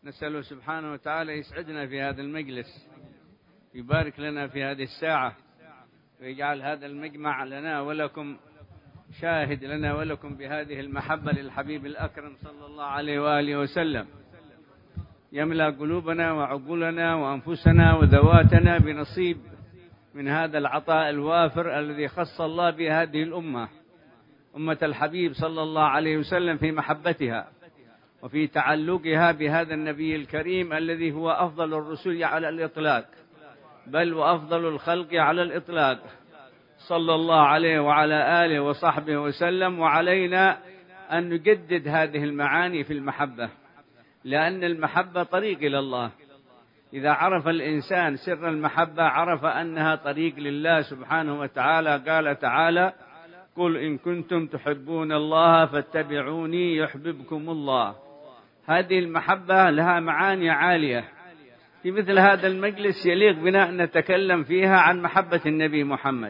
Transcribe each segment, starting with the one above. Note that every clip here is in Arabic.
نسأله سبحانه وتعالى يسعدنا في هذا المجلس، يبارك لنا في هذه الساعة، ويجعل هذا المجمع لنا ولكم شاهد لنا ولكم بهذه المحبة للحبيب الأكرم صلى الله عليه وآله وسلم. يملأ قلوبنا وعقولنا وأنفسنا وذواتنا بنصيب من هذا العطاء الوافر الذي خص الله به هذه الأمة، أمة الحبيب صلى الله عليه وسلم، في محبتها وفي تعلقها بهذا النبي الكريم الذي هو أفضل الرسل على الإطلاق، بل وأفضل الخلق على الإطلاق، صلى الله عليه وعلى آله وصحبه وسلم. وعلينا أن نجدد هذه المعاني في المحبة، لأن المحبة طريق إلى الله. إذا عرف الإنسان سر المحبة عرف أنها طريق لله سبحانه وتعالى. قال تعالى: قل إن كنتم تحبون الله فاتبعوني يحببكم الله. هذه المحبة لها معاني عالية. في مثل هذا المجلس يليق بنا أن نتكلم فيها عن محبة النبي محمد،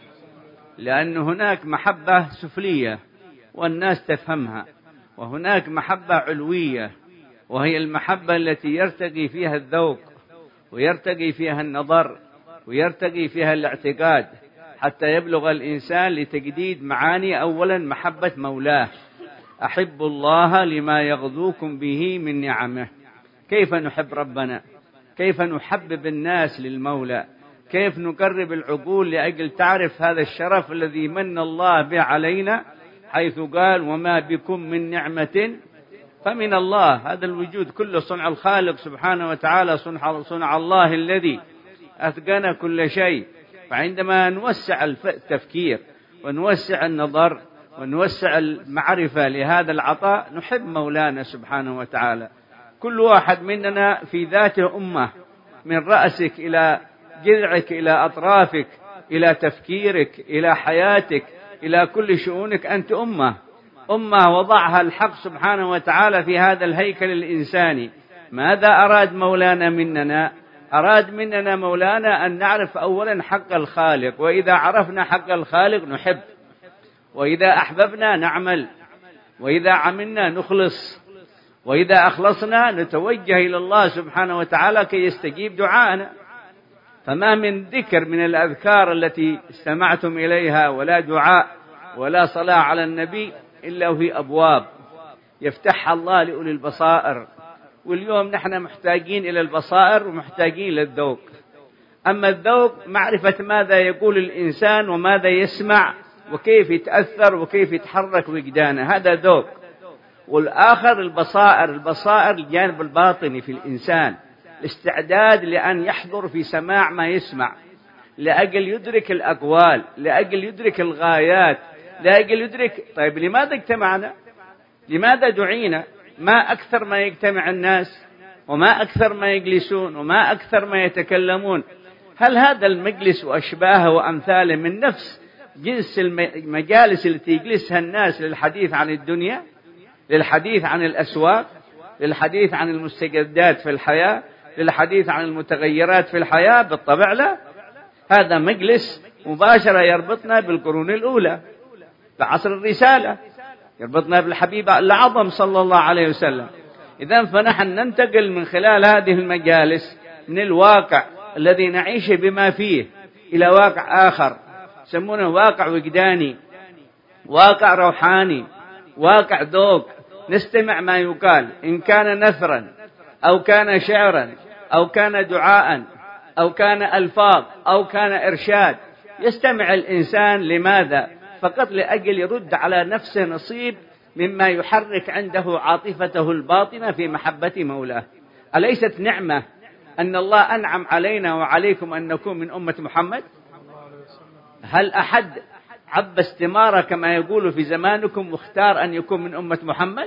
لأن هناك محبة سفلية والناس تفهمها، وهناك محبة علوية وهي المحبة التي يرتقي فيها الذوق ويرتقي فيها النظر ويرتقي فيها الاعتقاد، حتى يبلغ الإنسان لتجديد معاني. أولا محبة مولاه، أحب الله لما يغذوكم به من نعمه. كيف نحب ربنا؟ كيف نحبب الناس للمولى؟ كيف نقرب العقول لأجل تعرف هذا الشرف الذي من الله به علينا، حيث قال: وما بكم من نعمة فمن الله. هذا الوجود كله صنع الخالق سبحانه وتعالى، صنع الله الذي أتقن كل شيء. فعندما نوسع التفكير ونوسع النظر ونوسع المعرفة لهذا العطاء نحب مولانا سبحانه وتعالى. كل واحد مننا في ذاته أمة، من رأسك إلى جذعك إلى أطرافك إلى تفكيرك إلى حياتك إلى كل شؤونك، أنت أمة وضعها الحق سبحانه وتعالى في هذا الهيكل الإنساني. ماذا أراد مولانا مننا؟ أراد مننا مولانا أن نعرف أولا حق الخالق، وإذا عرفنا حق الخالق نحب، وإذا أحببنا نعمل، وإذا عملنا نخلص، وإذا أخلصنا نتوجه إلى الله سبحانه وتعالى كي يستجيب دعاءنا. فما من ذكر من الأذكار التي استمعتم إليها ولا دعاء ولا صلاة على النبي إلا وهي أبواب يفتحها الله لأولي البصائر. واليوم نحن محتاجين إلى البصائر ومحتاجين للذوق. أما الذوق معرفة ماذا يقول الإنسان وماذا يسمع وكيف يتأثر وكيف يتحرك وجدانه، هذا ذوق. والآخر البصائر الجانب الباطني في الإنسان، الاستعداد لأن يحضر في سماع ما يسمع، لأجل يدرك الأقوال، لأجل يدرك الغايات، لأجل يدرك طيب لماذا اجتمعنا؟ لماذا دعينا؟ ما أكثر ما يجتمع الناس، وما أكثر ما يجلسون، وما أكثر ما يتكلمون. هل هذا المجلس وأشباهه وأمثاله من نفس جنس المجالس التي يجلسها الناس للحديث عن الدنيا، للحديث عن الأسواق، للحديث عن المستجدات في الحياة، للحديث عن المتغيرات في الحياة؟ بالطبع لا. هذا مجلس مباشرة يربطنا بالقرون الأولى، بعصر الرسالة، يربطنا بالحبيب الأعظم صلى الله عليه وسلم. إذن فنحن ننتقل من خلال هذه المجالس من الواقع الذي نعيش بما فيه إلى واقع آخر يسمونه واقع وجداني، واقع روحاني، واقع ذوق. نستمع ما يقال، إن كان نثرا أو كان شعرا أو كان دعاء أو كان ألفاظ أو كان إرشاد، يستمع الإنسان لماذا؟ فقط لأجل يرد على نفسه نصيب مما يحرك عنده عاطفته الباطنة في محبة مولاه. أليست نعمة أن الله أنعم علينا وعليكم أن نكون من أمة محمد؟ هل أحد عب استمارة كما يقول في زمانكم واختار أن يكون من أمة محمد؟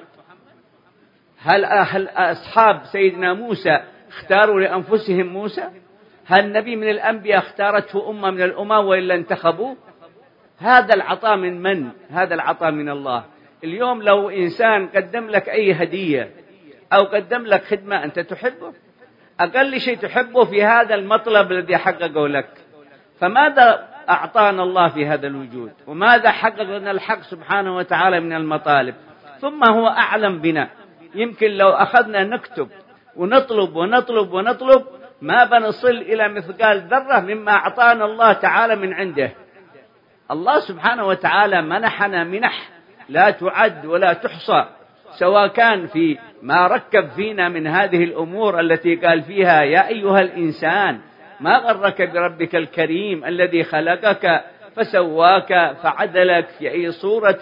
هل أصحاب سيدنا موسى اختاروا لأنفسهم موسى؟ هل نبي من الأنبياء اختارته أمة من الأمم وإلا انتخبوه؟ هذا العطاء من؟ هذا العطاء من الله. اليوم لو إنسان قدم لك أي هدية أو قدم لك خدمة أنت تحبه، أقل شيء تحبه في هذا المطلب الذي حققه لك. فماذا أعطانا الله في هذا الوجود؟ وماذا حقق لنا الحق سبحانه وتعالى من المطالب؟ ثم هو أعلم بنا. يمكن لو أخذنا نكتب ونطلب ونطلب ونطلب ما بنصل إلى مثقال ذرة مما أعطانا الله تعالى من عنده. الله سبحانه وتعالى منحنا منح لا تعد ولا تحصى، سواء كان في ما ركب فينا من هذه الأمور التي قال فيها يا أيها الإنسان ما غرك بربك الكريم الذي خلقك فسواك فعدلك في أي صورة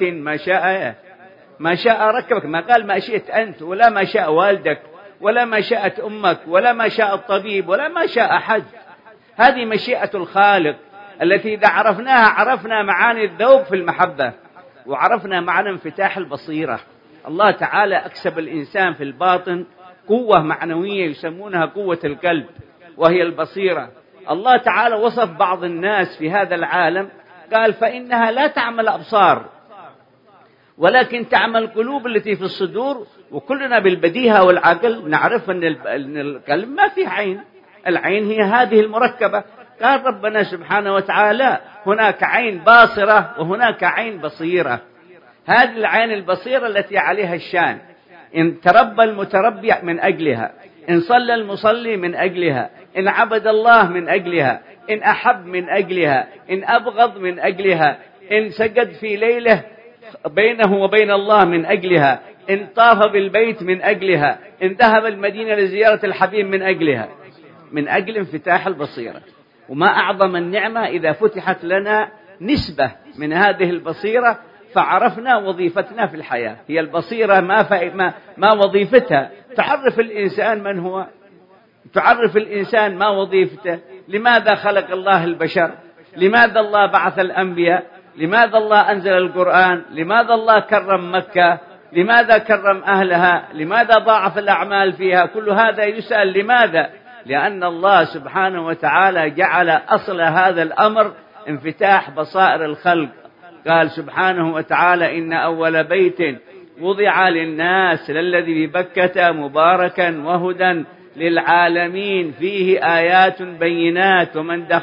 ما شاء ركبك، ما قال ما شئت أنت ولا ما شاء والدك ولا ما شاءت أمك ولا ما شاء الطبيب ولا ما شاء أحد. هذه مشيئة الخالق التي إذا عرفناها عرفنا معاني الذوق في المحبة، وعرفنا معنى انفتاح البصيرة. الله تعالى أكسب الإنسان في الباطن قوة معنوية يسمونها قوة القلب وهي البصيرة. الله تعالى وصف بعض الناس في هذا العالم قال فإنها لا تعمل أبصار ولكن تعمل القلوب التي في الصدور. وكلنا بالبديهة والعقل نعرف أن القلب ما فيه عين، العين هي هذه المركبة. قال ربنا سبحانه وتعالى هناك عين باصرة وهناك عين بصيرة. هذه العين البصيرة التي عليها الشان، إن تربى المتربي من أجلها، إن صلى المصلي من أجلها، إن عبد الله من أجلها، إن أحب من أجلها، إن أبغض من أجلها، إن سجد في ليلة بينه وبين الله من أجلها، إن طاف بالبيت من أجلها، إن ذهب المدينة لزيارة الحبيب من أجلها، من أجل انفتاح البصيرة. وما أعظم النعمة إذا فتحت لنا نسبة من هذه البصيرة فعرفنا وظيفتنا في الحياة. هي البصيرة ما وظيفتها؟ تعرف الإنسان من هو، تعرف الإنسان ما وظيفته، لماذا خلق الله البشر، لماذا الله بعث الأنبياء، لماذا الله أنزل القرآن، لماذا الله كرم مكة، لماذا كرم أهلها، لماذا ضاعف الأعمال فيها. كل هذا يسأل لماذا؟ لأن الله سبحانه وتعالى جعل أصل هذا الأمر انفتاح بصائر الخلق. قال سبحانه وتعالى إن أول بيت وضع للناس للذي ببكة مباركا وهدى للعالمين فيه آيات بينات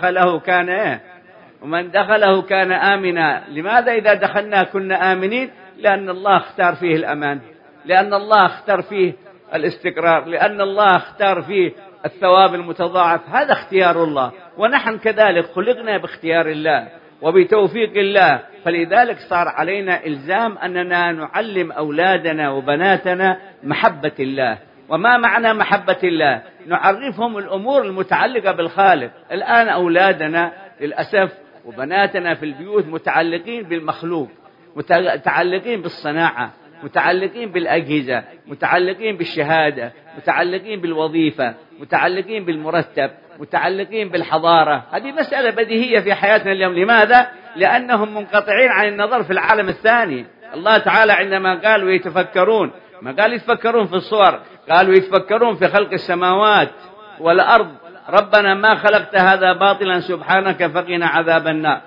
ومن دخله كان آمنا. لماذا إذا دخلنا كنا آمنين؟ لأن الله اختار فيه الأمان، لأن الله اختار فيه الاستقرار، لأن الله اختار فيه الثواب المتضاعف. هذا اختيار الله، ونحن كذلك خلقنا باختيار الله وبتوفيق الله. فلذلك صار علينا إلزام أننا نعلم أولادنا وبناتنا محبة الله. وما معنى محبة الله؟ نعرفهم الأمور المتعلقة بالخالق. الآن أولادنا للأسف وبناتنا في البيوت متعلقين بالمخلوق، متعلقين بالصناعة، متعلقين بالأجهزة، متعلقين بالشهادة، متعلقين بالوظيفة، متعلقين بالمرتب، متعلقين بالحضارة. هذه مسألة بديهية في حياتنا اليوم. لماذا؟ لأنهم منقطعين عن النظر في العالم الثاني. الله تعالى عندما قال ويتفكرون، ما قال يتفكرون في الصور، قالوا يتفكرون في خلق السماوات والأرض. ربنا ما خلقت هذا باطلا سبحانك فقنا عذاب النار.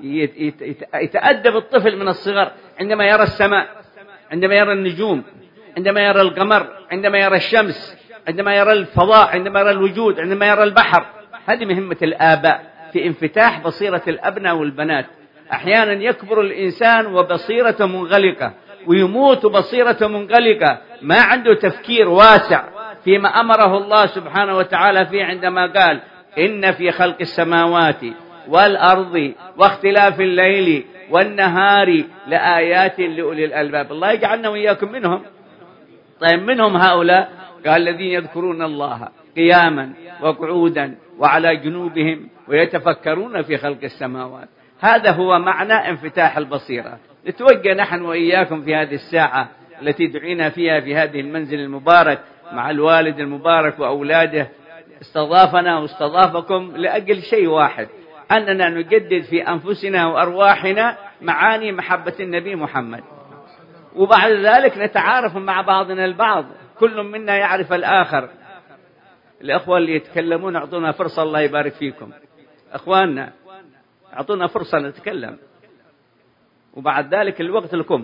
يتأدب الطفل من الصغر عندما يرى السماء، عندما يرى النجوم، عندما يرى القمر، عندما يرى الشمس، عندما يرى الفضاء، عندما يرى الوجود، عندما يرى البحر. هذه مهمة الآباء في انفتاح بصيرة الأبناء والبنات. أحيانا يكبر الإنسان وبصيرة منغلقة، ويموت بصيرة منغلقة، ما عنده تفكير واسع فيما أمره الله سبحانه وتعالى فيه، عندما قال إن في خلق السماوات والأرض واختلاف الليل والنهار لآيات لأولي الألباب. الله يجعلنا وإياكم منهم. طيب منهم هؤلاء؟ قال الذين يذكرون الله قياما وقعودا وعلى جنوبهم ويتفكرون في خلق السماوات. هذا هو معنى انفتاح البصيرة. نتوجه نحن وإياكم في هذه الساعة التي دعينا فيها في هذه المنزل المبارك مع الوالد المبارك وأولاده. استضافنا واستضافكم لأجل شيء واحد، أننا نجدد في أنفسنا وأرواحنا معاني محبة النبي محمد، وبعد ذلك نتعارف مع بعضنا البعض، كل منا يعرف الآخر. الأخوة اللي يتكلمون أعطونا فرصة، الله يبارك فيكم. أخواننا أعطونا فرصة نتكلم، وبعد ذلك الوقت لكم.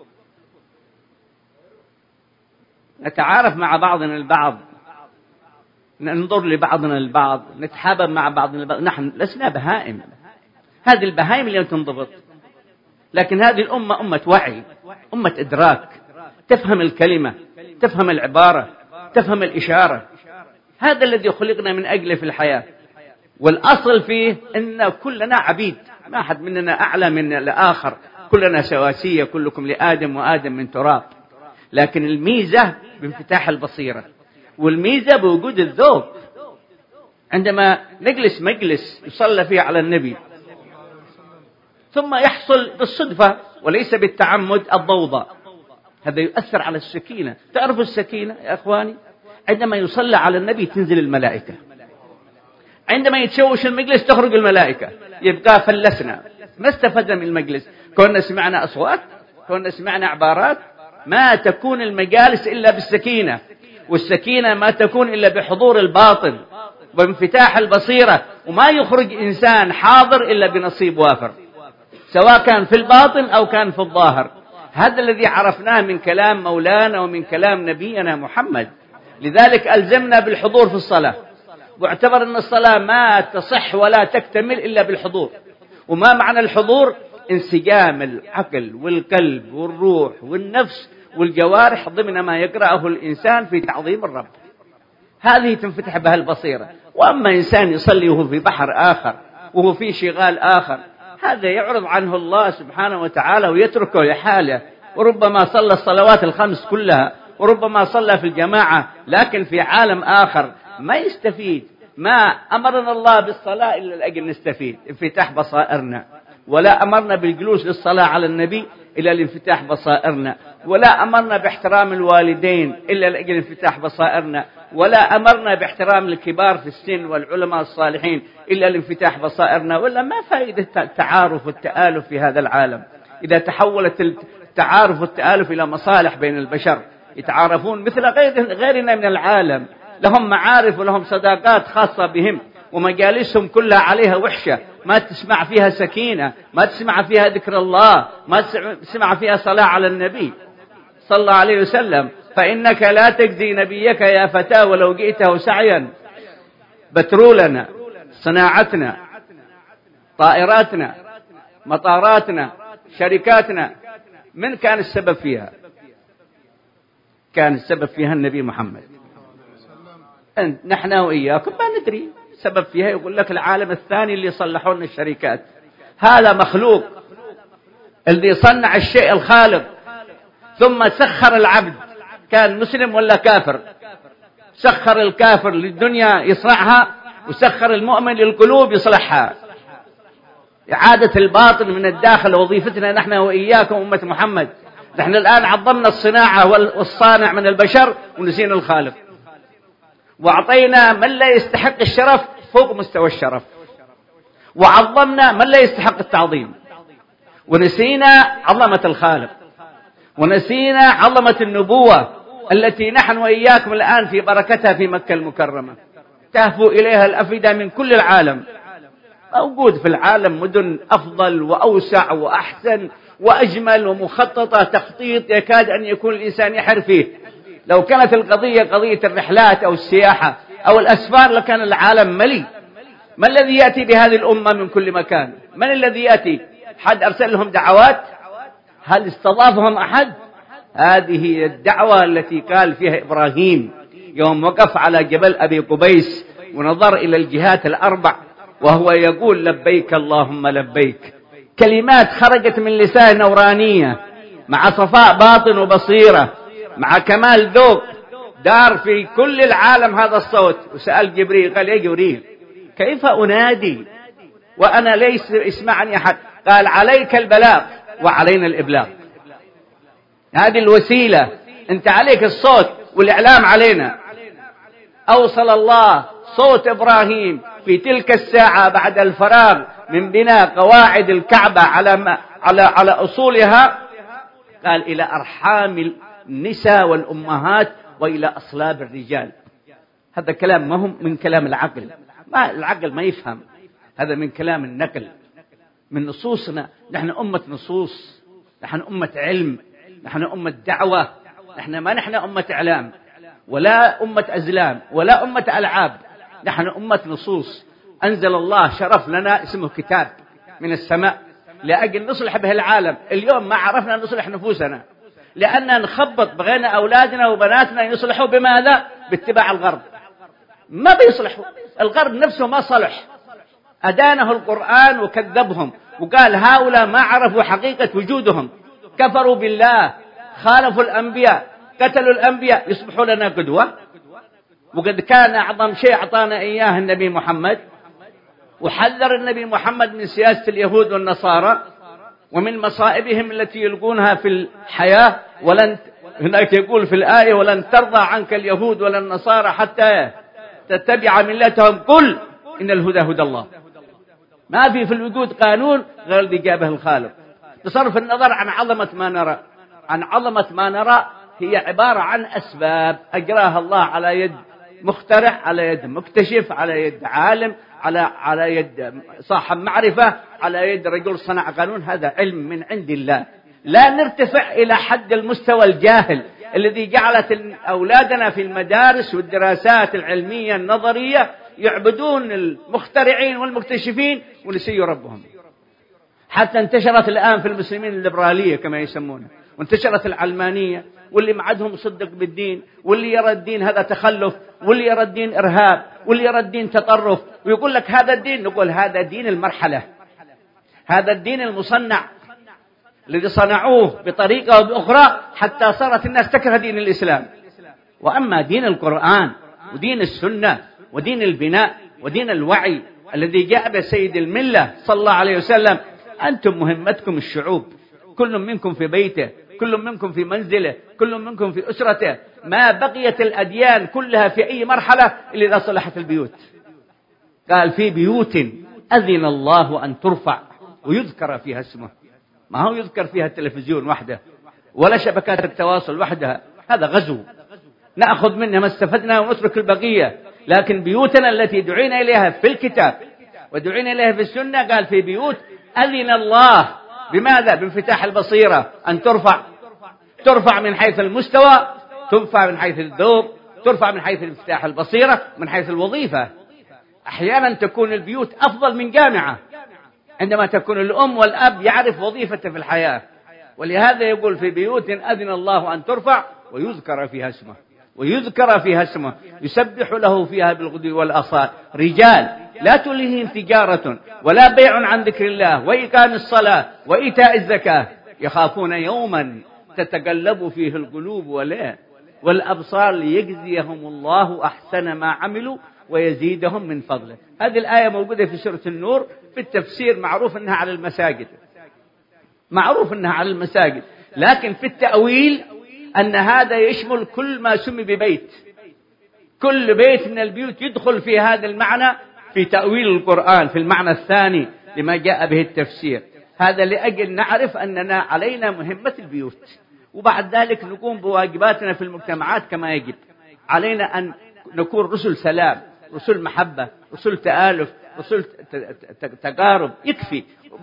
نتعارف مع بعضنا البعض، ننظر لبعضنا البعض، نتحابب مع بعضنا البعض. نحن لسنا بهائم، هذه البهائم اللي تنضبط، لكن هذه الأمة أمة وعي، أمة إدراك، تفهم الكلمة، تفهم العبارة، تفهم الإشارة. هذا الذي خلقنا من أجله في الحياة، والأصل فيه أن كلنا عبيد، ما أحد مننا أعلى من الآخر، كلنا سواسية، كلكم لآدم وآدم من تراب. لكن الميزة بانفتاح البصيرة، والميزة بوجود الذوق. عندما نجلس مجلس يصلى فيه على النبي ثم يحصل بالصدفة وليس بالتعمد الضوضاء، هذا يؤثر على السكينة. تعرفوا السكينة يا أخواني؟ عندما يصلى على النبي تنزل الملائكة، عندما يتشوش المجلس تخرج الملائكة، يبقى فلسنا، ما استفدنا من المجلس. كنا سمعنا أصوات، كنا سمعنا عبارات. ما تكون المجالس إلا بالسكينة، والسكينة ما تكون إلا بحضور الباطن وانفتاح البصيرة، وما يخرج إنسان حاضر إلا بنصيب وافر، سواء كان في الباطن أو كان في الظاهر. هذا الذي عرفناه من كلام مولانا ومن كلام نبينا محمد. لذلك ألزمنا بالحضور في الصلاة، واعتبر أن الصلاة ما تصح ولا تكتمل إلا بالحضور. وما معنى الحضور؟ انسجام العقل والقلب والروح والنفس والجوارح ضمن ما يقرأه الإنسان في تعظيم الرب. هذه تنفتح بها البصيرة. وأما إنسان يصلي وهو في بحر آخر وهو في شغال آخر، هذا يعرض عنه الله سبحانه وتعالى ويتركه لحاله، وربما صلى الصلوات الخمس كلها، وربما صلى في الجماعة، لكن في عالم آخر ما يستفيد. ما أمرنا الله بالصلاة إلا لأجل نستفيد، انفتاح بصائرنا. ولا أمرنا بالجلوس للصلاة على النبي إلا لانفتاح بصائرنا. ولا أمرنا باحترام الوالدين إلا لأجل انفتاح بصائرنا. ولا أمرنا باحترام الكبار في السن والعلماء الصالحين إلا لانفتاح بصائرنا. ولا ما فائدة التعارف والتآلف في هذا العالم إذا تحولت التعارف والتآلف إلى مصالح بين البشر، يتعارفون مثل غيرنا من العالم، لهم معارف ولهم صداقات خاصة بهم، ومجالسهم كلها عليها وحشة، ما تسمع فيها سكينة، ما تسمع فيها ذكر الله، ما تسمع فيها صلاة على النبي صلى الله عليه وسلم. فإنك لا تجزي نبيك يا فتى ولو جئته سعيا. بترولنا، صناعتنا، طائراتنا، مطاراتنا، شركاتنا، من كان السبب فيها؟ كان السبب فيها النبي محمد. نحن وإياكم ما ندري سبب فيها. يقول لك العالم الثاني اللي يصلحون لنا الشركات. هذا مخلوق اللي صنع الشيء الخالق، ثم سخر العبد، كان مسلم ولا كافر، سخر الكافر للدنيا يصنعها، وسخر المؤمن للقلوب يصلحها. إعادة الباطن من الداخل وظيفتنا نحن وإياكم أمة محمد. نحن الآن عظمنا الصناعة والصانع من البشر ونسينا الخالق، وأعطينا من لا يستحق الشرف فوق مستوى الشرف، وعظمنا من لا يستحق التعظيم، ونسينا عظمة الخالق، ونسينا عظمة النبوة التي نحن وإياكم الآن في بركتها في مكة المكرمة تهفو إليها الأفئدة من كل العالم. موجود في العالم مدن أفضل وأوسع وأحسن وأجمل ومخططة تخطيط يكاد أن يكون الإنسان يحر فيه. لو كانت القضية قضية الرحلات أو السياحة أو الأسفار لكان العالم مليء. ما الذي يأتي بهذه الأمة من كل مكان؟ من الذي يأتي؟ حد أرسل لهم دعوات؟ هل استضافهم أحد؟ هذه الدعوة التي قال فيها إبراهيم يوم وقف على جبل أبي قبيس ونظر إلى الجهات الأربع وهو يقول لبيك اللهم لبيك. كلمات خرجت من لسان نورانية مع صفاء باطن وبصيرة مع كمال ذوق، دار في كل العالم هذا الصوت. وسأل جبريل، قال يا جبريل كيف أنادي وأنا ليس يسمعني أحد؟ قال عليك البلاغ وعلينا الإبلاغ. هذه الوسيلة، أنت عليك الصوت والإعلام علينا. أوصل الله صوت إبراهيم في تلك الساعة بعد الفراغ من بناء قواعد الكعبة على أصولها، قال إلى أرحام النساء والأمهات وإلى أصلاب الرجال. هذا كلام ما هو من كلام العقل، العقل ما يفهم، هذا من كلام النقل، من نصوصنا. نحن أمة نصوص، نحن أمة علم، نحن أمة دعوة، نحن أمة إعلام ولا أمة أزلام ولا أمة ألعاب. نحن أمة نصوص. أنزل الله شرف لنا اسمه كتاب من السماء لأجل نصلح به العالم. اليوم ما عرفنا نصلح نفوسنا، لأننا نخبط بغينا أولادنا وبناتنا يصلحوا بماذا؟ باتباع الغرب. ما بيصلحوا، الغرب نفسه ما صلح، أدانه القرآن وكذبهم وقال هؤلاء ما عرفوا حقيقة وجودهم، كفروا بالله، خالفوا الأنبياء، قتلوا الأنبياء، يصبحوا لنا قدوة. وقد كان أعظم شيء أعطانا إياه النبي محمد، وحذر النبي محمد من سياسة اليهود والنصارى ومن مصائبهم التي يلقونها في الحياة. هناك يقول في الآية ولن ترضى عنك اليهود ولا النصارى حتى تتبع ملتهم، قل إن الهدى هدى الله. ما في الوجود قانون غير الذي جابه الخالق. بصرف النظر عن عظمة ما نرى، هي عبارة عن أسباب أجراها الله على يد مخترع، على يد مكتشف، على يد عالم، على يد صاحب معرفة، على يد رجل صنع قانون. هذا علم من عند الله. لا نرتفع إلى حد المستوى الجاهل الذي جعلت أولادنا في المدارس والدراسات العلمية النظرية يعبدون المخترعين والمكتشفين ونسيوا ربهم. حتى انتشرت الآن في المسلمين الليبرالية كما يسمونها، وانتشرت العلمانية، واللي ما عندهم صدق بالدين، واللي يرى الدين هذا تخلف، واللي يرى الدين إرهاب، واللي يرى الدين تطرف، ويقول لك هذا الدين. نقول هذا دين المرحلة، هذا الدين المصنع الذي صنعوه بطريقة وبأخرى حتى صارت الناس تكره دين الإسلام. وأما دين القرآن ودين السنة ودين البناء ودين الوعي الذي جاء به سيد الملة صلى الله عليه وسلم، أنتم مهمتكم الشعوب، كل منكم في بيته، كل منكم في منزله، كل منكم في أسرته. ما بقيت الأديان كلها في أي مرحلة إلا إذا صلحت البيوت. قال في بيوت أذن الله أن ترفع ويذكر فيها اسمه. ما هو يذكر فيها التلفزيون وحده ولا شبكات التواصل وحدها، هذا غزو نأخذ منها ما استفدنا ونترك البقية. لكن بيوتنا التي دعينا إليها في الكتاب ودعينا إليها في السنة، قال في بيوت أذن الله بماذا؟ بانفتاح البصيرة أن ترفع من حيث المستوى، ترفع من حيث الذوق، ترفع من حيث انفتاح البصيرة، من حيث الوظيفة. أحيانا تكون البيوت أفضل من جامعة عندما تكون الأم والأب يعرف وظيفته في الحياة. ولهذا يقول في بيوت أذن الله أن ترفع ويذكر فيها اسمه يسبح له فيها بالغدو والآصال رجال لا تلهيهم تجارة ولا بيع عن ذكر الله وإقام الصلاة وإيتاء الزكاة يخافون يوما تتقلب فيه القلوب والأبصار ليجزيهم الله أحسن ما عملوا ويزيدهم من فضله. هذه الآية موجودة في سورة النور. في التفسير معروف أنها على المساجد، لكن في التأويل أن هذا يشمل كل ما سمي ببيت. كل بيت من البيوت يدخل في هذا المعنى في تأويل القرآن في المعنى الثاني لما جاء به التفسير. هذا لأجل نعرف أننا علينا مهمة البيوت، وبعد ذلك نقوم بواجباتنا في المجتمعات كما يجب. علينا أن نكون رسل سلام، رسل محبة، رسل تآلف، رسل تقارب. يكفي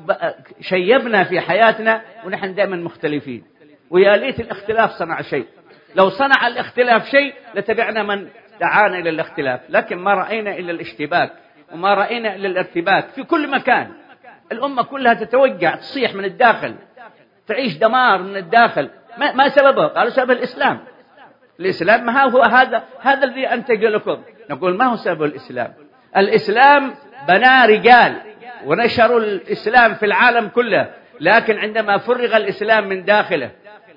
شيبنا في حياتنا ونحن دائما مختلفين، ويا ليت الاختلاف صنع شيء. لو صنع الاختلاف شيء لتبعنا من دعانا إلى الاختلاف، لكن ما رأينا إلا الاشتباك وما رأينا إلا الارتباك في كل مكان. الأمة كلها تتوجع، تصيح من الداخل، تعيش دمار من الداخل. ما سببه؟ قالوا سبب الإسلام. الإسلام ما هو هذا الذي أنتج لكم. نقول ما هو سبب الإسلام؟ الإسلام بنى رجال ونشروا الإسلام في العالم كله، لكن عندما فرغ الإسلام من داخله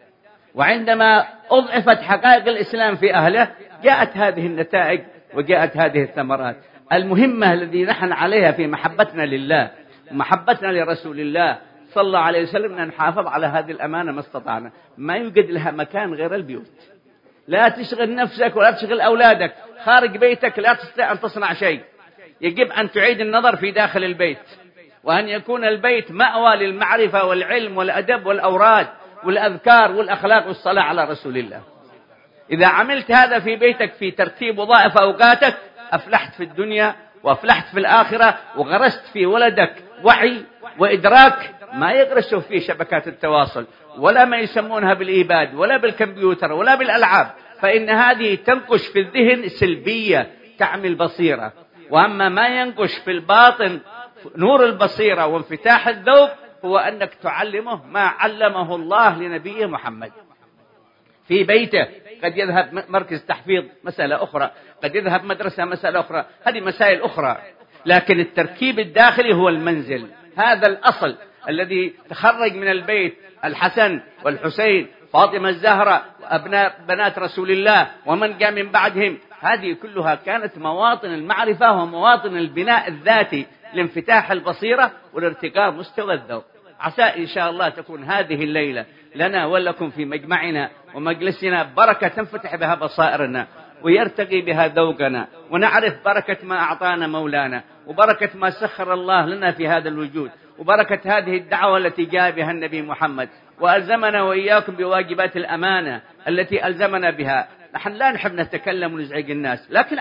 وعندما أضعفت حقائق الإسلام في أهله جاءت هذه النتائج وجاءت هذه الثمرات. المهمة الذي نحن عليها في محبتنا لله ومحبتنا لرسول الله صلى الله عليه وسلم أن نحافظ على هذه الأمانة ما استطعنا. ما يوجد لها مكان غير البيوت. لا تشغل نفسك ولا تشغل أولادك خارج بيتك، لا تستطيع أن تصنع شيء. يجب أن تعيد النظر في داخل البيت، وأن يكون البيت مأوى للمعرفة والعلم والأدب والأوراد والأذكار والأخلاق والصلاة على رسول الله. إذا عملت هذا في بيتك في ترتيب وظائف أوقاتك أفلحت في الدنيا وأفلحت في الآخرة، وغرست في ولدك وعي وإدراك ما يغرسه في شبكات التواصل ولا ما يسمونها بالإيباد ولا بالكمبيوتر ولا بالألعاب، فإن هذه تنقش في الذهن سلبية تعمل بصيرة. وأما ما ينقش في الباطن نور البصيرة وانفتاح الذوق هو أنك تعلمه ما علمه الله لنبيه محمد في بيته، قد يذهب مركز تحفيظ مسألة أخرى، قد يذهب مدرسة مسألة أخرى، هذه مسائل أخرى. لكن التركيب الداخلي هو المنزل، هذا الأصل الذي تخرج من البيت الحسن والحسين، فاطمة الزهراء، وأبناء بنات رسول الله ومن جاء من بعدهم. هذه كلها كانت مواطن المعرفة ومواطن البناء الذاتي لانفتاح البصيرة والارتقاء مستوى الذوق. عسى إن شاء الله تكون هذه الليلة لنا ولكم في مجمعنا ومجلسنا بركة تنفتح بها بصائرنا ويرتقي بها ذوقنا، ونعرف بركة ما أعطانا مولانا، وبركة ما سخر الله لنا في هذا الوجود، وبركة هذه الدعوة التي جاء بها النبي محمد وألزمنا وإياكم بواجبات الأمانة التي ألزمنا بها. نحن لا نحب نتكلم ونزعج الناس، لكن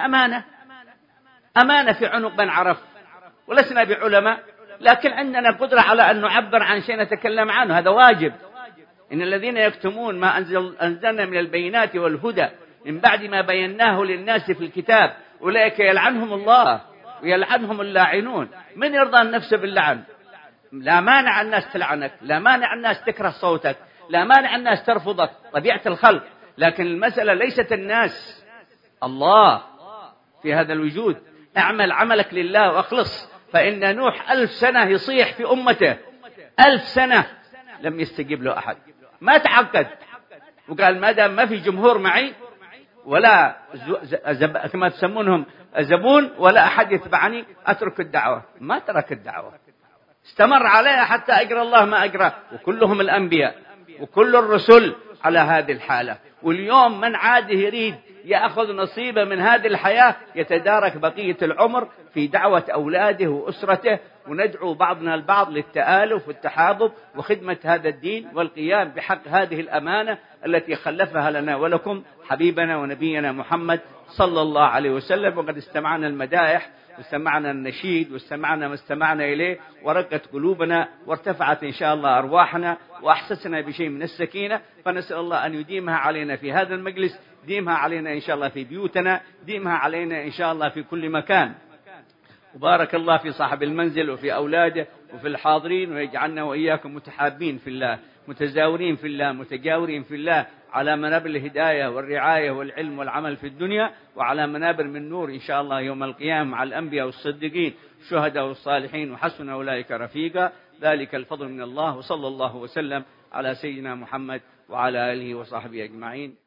أمانة في عنق من عرف، ولسنا بعلماء، لكن عندنا قدرة على أن نعبر عن شيء نتكلم عنه، هذا واجب. إن الذين يكتمون ما أنزلنا من البينات والهدى من بعد ما بيناه للناس في الكتاب أولئك يلعنهم الله ويلعنهم اللاعنون. من يرضى النفس باللعن؟ لا مانع الناس تلعنك، لا مانع الناس تكره صوتك، لا مانع الناس ترفضك، طبيعة الخلق. لكن المسألة ليست الناس، الله في هذا الوجود. اعمل عملك لله واخلص. فإن نوح 1000 سنة يصيح في أمته، 1000 سنة لم يستجيب له أحد، ما تعقد وقال ما دام ما في جمهور معي ولا كما تسمونهم زبون ولا أحد يتبعني أترك الدعوة. ما ترك الدعوة، استمر عليها حتى أجرى الله ما أجرى، وكلهم الأنبياء وكل الرسل على هذه الحالة. واليوم من عاده يريد يأخذ نصيبه من هذه الحياة يتدارك بقية العمر في دعوة أولاده وأسرته، وندعو بعضنا البعض للتآلف والتحابب وخدمة هذا الدين والقيام بحق هذه الأمانة التي خلفها لنا ولكم حبيبنا ونبينا محمد صلى الله عليه وسلم. وقد استمعنا المدائح واستمعنا النشيد واستمعنا ما استمعنا إليه، ورقت قلوبنا وارتفعت إن شاء الله أرواحنا وأحسسنا بشيء من السكينة. فنسأل الله أن يديمها علينا في هذا المجلس، ديمها علينا إن شاء الله في بيوتنا، ديمها علينا إن شاء الله في كل مكان. وبارك الله في صاحب المنزل وفي أولاده وفي الحاضرين، ويجعلنا وإياكم متحابين في الله، متزاورين في الله، متجاورين في الله، على منابر الهداية والرعاية والعلم والعمل في الدنيا، وعلى منابر من نور إن شاء الله يوم القيامة مع الأنبياء والصديقين الشهداء والصالحين، وحسن أولئك رفيقا. ذلك الفضل من الله، وصلى الله وسلم على سيدنا محمد وعلى آله وصحبه أجمعين.